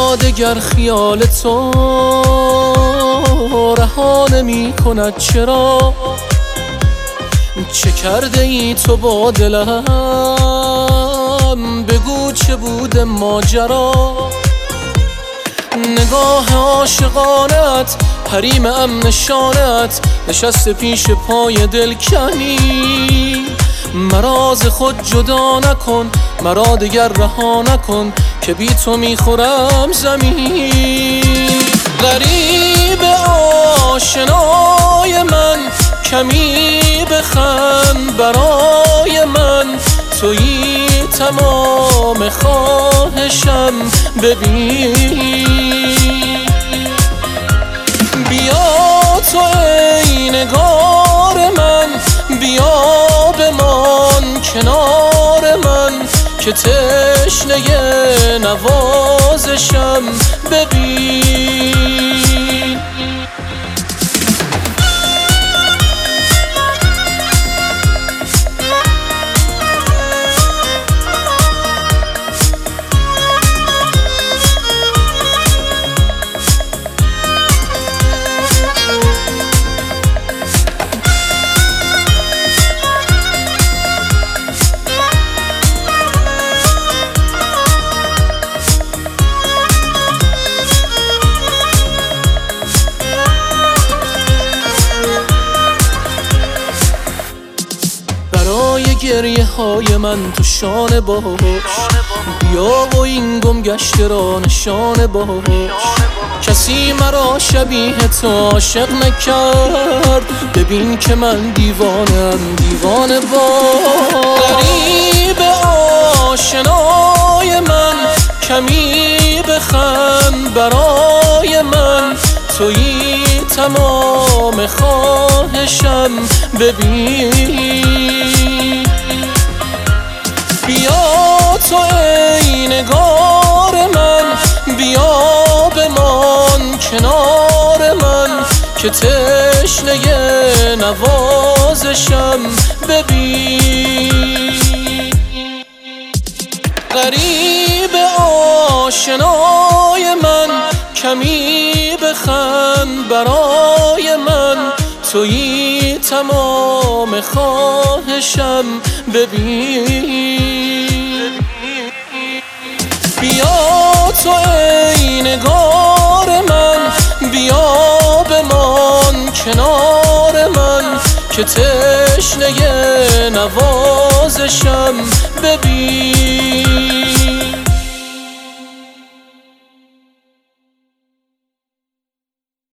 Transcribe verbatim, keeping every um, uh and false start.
اما دگر خیال تو رها نمی کند. چرا چه کرده ای تو با دلم؟ بگو چه بوده ماجرا. نگاه عاشقانت حریم امن شانت نشسته پیش پای دلکنی. مرا ز خود جدا نکن، مرا دگر رها نکن که بی تو میخورم زمین. غریب آشنای من کمی بخند برای من، تویی تمام خواهشم ببین. بیا تو ای نگار من، بیا بمان کنار من که تشنه نوازشم ببین. گریه های من تو شانه باش، بیا و این گم گشته را نشانه باش. کسی مرا شبیه تو عاشق نکرد، ببین که من دیوانم دیوانه باش. غریب آشنای من کمی بخند برای من، تویی تمام خواهشم ببین. بیا تو ای نگار من، بیا بمان کنار من که تشنه نوازشم ببین. غریب آشنای من کمی بخند برای من، تویی تمام خواهشم ببین. بیا تو ای نگار من، بیا بمان کنار من که تشنه نوازشم ببین.